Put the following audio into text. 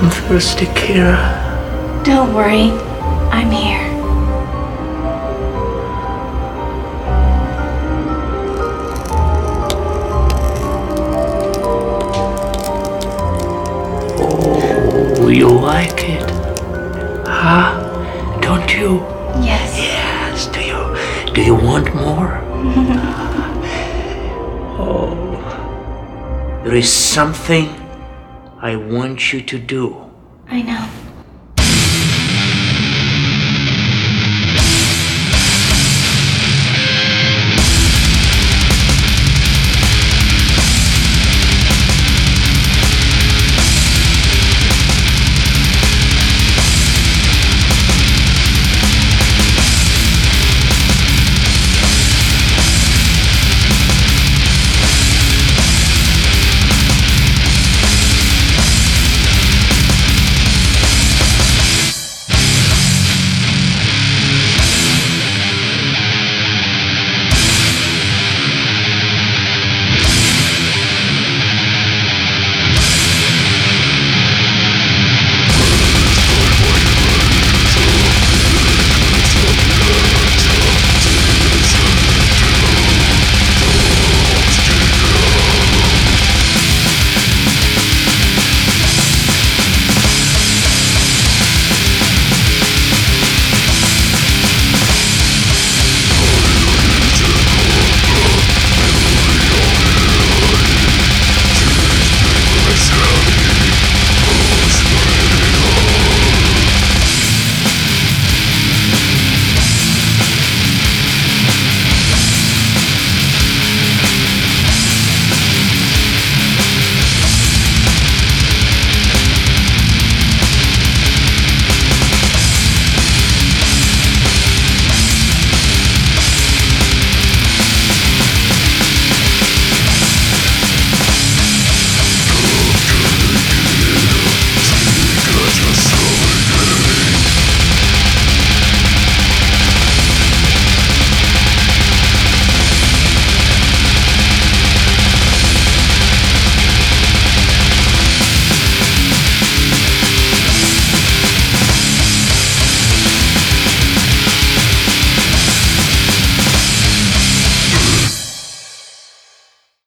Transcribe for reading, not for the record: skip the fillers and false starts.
I'm thirsty, Kira. Don't worry. I'm here. Oh, you like it? Huh? Don't you? Yes. Yes. Do you want more? Oh. There is something I want you to do. I know.